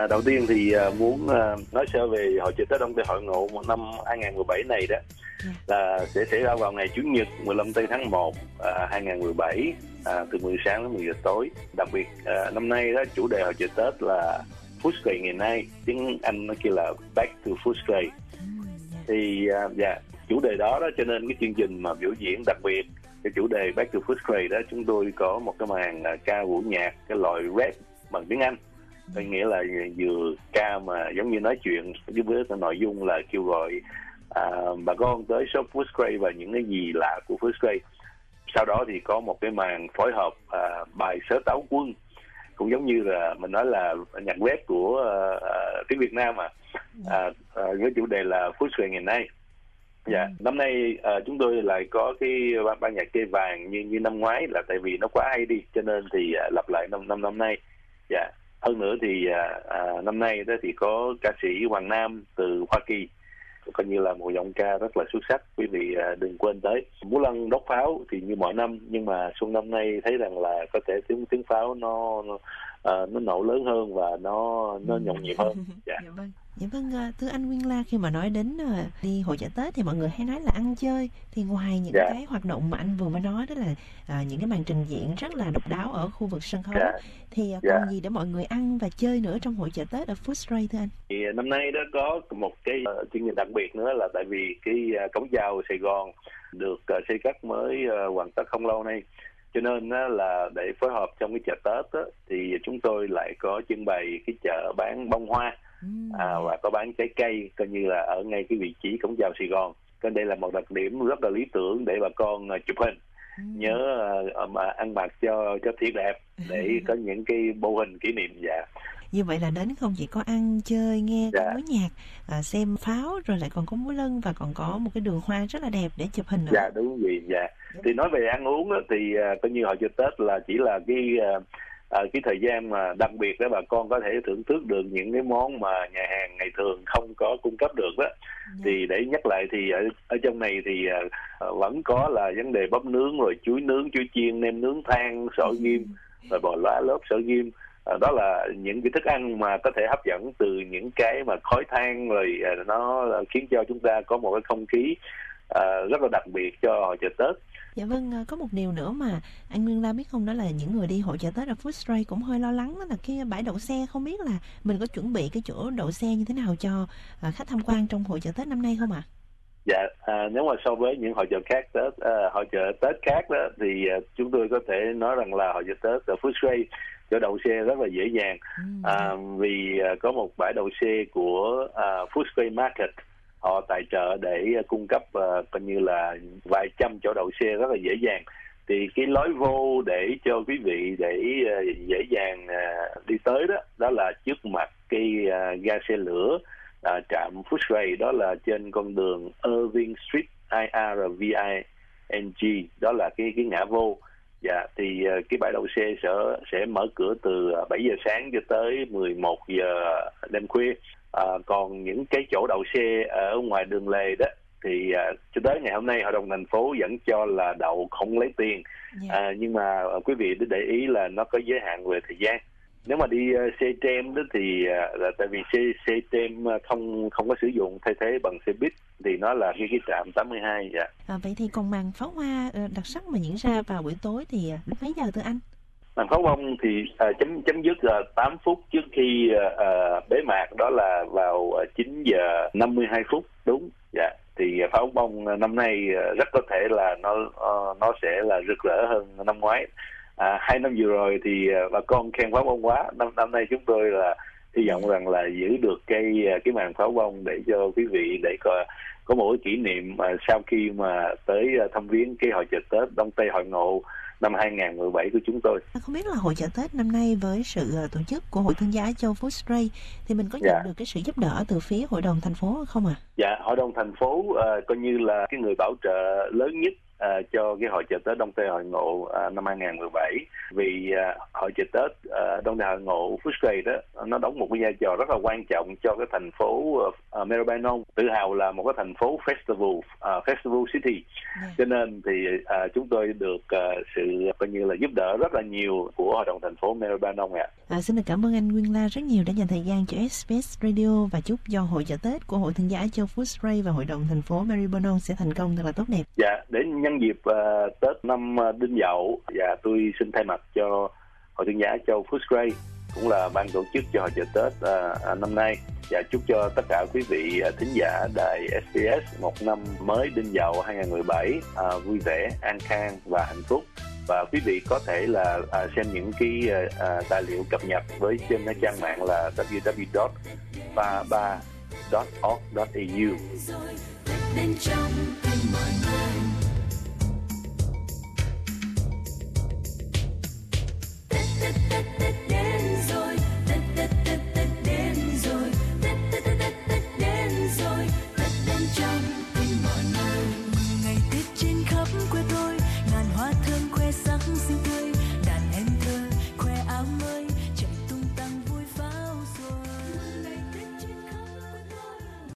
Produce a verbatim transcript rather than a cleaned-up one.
À, đầu tiên thì à, muốn à, nói sơ về hội chợ Tết Đông Tây Hội Ngộ một năm hai không một bảy này đó, là sẽ xảy ra vào ngày Chủ nhật mười lăm tây tháng một à, hai không một bảy, à, từ mười sáng đến mười giờ tối. Đặc biệt à, năm nay đó chủ đề hội chợ Tết là Footscray ngày nay, tiếng Anh nó kêu là Back to Footscray. Thì à, dạ, chủ đề đó đó cho nên cái chương trình mà biểu diễn đặc biệt cái chủ đề Back to Footscray đó, chúng tôi có một cái màn à, ca vũ nhạc cái loại rap bằng tiếng Anh. Có nghĩa là vừa ca mà giống như nói chuyện với cái nội dung là kêu gọi à, bà con tới shop Footscray và những cái gì lạ của Footscray. Sau đó thì có một cái màn phối hợp à, bài Sớ Táo Quân, cũng giống như là mình nói là nhạc rap của à, tiếng Việt Nam mà à, à, với chủ đề là Footscray ngày nay. Dạ, năm nay à, chúng tôi lại có cái ban, ban nhạc cây vàng như như năm ngoái, là tại vì nó quá hay đi cho nên thì à, lặp lại năm năm năm nay. Dạ. Hơn nữa thì à, à, năm nay đó thì có ca sĩ Hoàng Nam từ Hoa Kỳ, coi như là một giọng ca rất là xuất sắc. Quý vị à, đừng quên tới. Múa lân đốt pháo thì như mọi năm, nhưng mà xuân năm nay thấy rằng là có thể tiếng tiếng pháo nó nó, à, nó nổ lớn hơn và nó nó nhộn nhịp hơn. Dạ. Dạ vâng. Dạ vâng, thưa anh Nguyên La, khi mà nói đến đi hội chợ Tết thì mọi người hay nói là ăn chơi, thì ngoài những dạ. cái hoạt động mà anh vừa mới nói đó là à, những cái màn trình diễn rất là độc đáo ở khu vực sân khấu, dạ. thì dạ. còn gì để mọi người ăn và chơi nữa trong hội chợ Tết ở Footscray thưa anh? Thì năm nay đó có một cái uh, chương trình đặc biệt nữa, là tại vì cái uh, cổng chào Sài Gòn được uh, xây cất mới uh, hoàn tất không lâu nay, cho nên uh, là để phối hợp trong cái chợ Tết uh, thì chúng tôi lại có trưng bày cái chợ bán bông hoa. À, và có bán trái cây, coi như là ở ngay cái vị trí cổng chào Sài Gòn. Còn đây là một đặc điểm rất là lý tưởng để bà con uh, chụp hình, ừ. nhớ uh, mà ăn mặc cho cho thiệt đẹp để có những cái bộ hình kỷ niệm. Dạ. Như vậy là đến không chỉ có ăn chơi, nghe dạ. có múa nhạc, à, xem pháo, rồi lại còn có múa lân và còn có một cái đường hoa rất là đẹp để chụp hình nữa. Dạ đúng vậy. Dạ. dạ. Thì nói về ăn uống đó, thì uh, coi như hội chợ Tết là chỉ là cái uh, À, cái thời gian mà đặc biệt đó bà con có thể thưởng thức được những cái món mà nhà hàng ngày thường không có cung cấp được đó. Yeah. Thì để nhắc lại thì ở, ở trong này thì à, vẫn có là vấn đề bắp nướng, rồi chuối nướng, chuối chiên, nem nướng than, sỏi ghim, rồi bò lá lốp sỏi ghim. À, đó là những cái thức ăn mà có thể hấp dẫn từ những cái mà khói than, rồi à, nó khiến cho chúng ta có một cái không khí à, rất là đặc biệt cho hội chợ Tết. Dạ vâng, có một điều nữa mà anh Nguyên La biết không, đó là những người đi hội chợ Tết ở Footscray cũng hơi lo lắng, đó là cái bãi đậu xe. Không biết là mình có chuẩn bị cái chỗ đậu xe như thế nào cho à, khách tham quan trong hội chợ Tết năm nay không ạ? À? Dạ, à, nếu mà so với những hội chợ khác Tết, à, hội chợ Tết khác đó thì à, chúng tôi có thể nói rằng là hội chợ Tết ở Footscray chỗ đậu xe rất là dễ dàng, ừ, à, vì à, có một bãi đậu xe của à, Footscray Market. Họ tài trợ để cung cấp uh, coi như là vài trăm chỗ đậu xe rất là dễ dàng. Thì cái lối vô để cho quý vị để uh, dễ dàng uh, đi tới đó, đó là trước mặt cái uh, ga xe lửa uh, trạm Footscray, đó là trên con đường Irving Street, I R V I N G, đó là cái cái ngã vô. Dạ, thì uh, cái bãi đậu xe sẽ sẽ mở cửa từ bảy giờ sáng cho tới mười một giờ đêm khuya. À, còn những cái chỗ đậu xe ở ngoài đường lề đó thì à, cho tới ngày hôm nay hội đồng thành phố vẫn cho là đậu không lấy tiền, yeah. à, nhưng mà à, quý vị để ý là nó có giới hạn về thời gian. Nếu mà đi uh, xe tram đó thì uh, là tại vì xe xe tram không không có sử dụng, thay thế bằng xe buýt thì nó là cái cái trạm tám mươi hai. Dạ. À, vậy thì còn màn pháo hoa đặc sắc mà diễn ra vào buổi tối thì lúc mấy giờ thưa anh? Màn pháo bông thì à, chấm chấm dứt là tám phút trước khi à, bế mạc, đó là vào chín giờ năm mươi hai phút. Đúng. Dạ. Thì pháo bông năm nay rất có thể là nó nó sẽ là rực rỡ hơn năm ngoái. À, hai năm vừa rồi thì bà con khen pháo bông quá. Năm năm nay chúng tôi là hy vọng rằng là giữ được cái cái màn pháo bông để cho quý vị để có có một cái kỷ niệm mà sau khi mà tới thăm viếng cái hội chợ Tết Đông Tây Hội Ngộ năm hai không một bảy của chúng tôi. Không biết là hội chợ Tết năm nay với sự tổ chức của Hội Thương gia Châu Footscray thì mình có nhận dạ. được cái sự giúp đỡ từ phía hội đồng thành phố không ạ? À? Dạ, hội đồng thành phố uh, coi như là cái người bảo trợ lớn nhất uh, cho cái hội chợ Tết Đông Tây Hội Ngộ uh, năm hai không một bảy, vì uh, hội chợ Tết uh, Đông Tây Hội Ngộ Footscray đó nó đóng một cái vai trò rất là quan trọng cho cái thành phố uh, Maribyrnong, tự hào là một cái thành phố festival, uh, festival city. Yeah. Cho nên thì uh, chúng tôi được uh, sự coi như là giúp đỡ rất là nhiều của hội đồng thành phố Maribyrnong ạ. À, xin được cảm ơn anh Nguyên La rất nhiều đã dành thời gian cho ét bê ét Radio và chúc cho hội chợ Tết của Hội Thương gia Á Châu Footscray và hội đồng thành phố Maribyrnong sẽ thành công thật là tốt đẹp. Dạ, để nhân dịp uh, Tết năm uh, Đinh Dậu, và tôi xin thay mặt cho Hội Thương gia Á Châu Footscray cũng là ban tổ chức cho hội chợ Tết uh, năm nay, và chúc cho tất cả quý vị uh, thính giả đài ét bê ét một năm mới Đinh Dậu hai không một bảy uh, vui vẻ, an khang và hạnh phúc. Và quý vị có thể là uh, xem những cái uh, tài liệu cập nhật với trên trang mạng là w w w chấm ba ba chấm org chấm a u.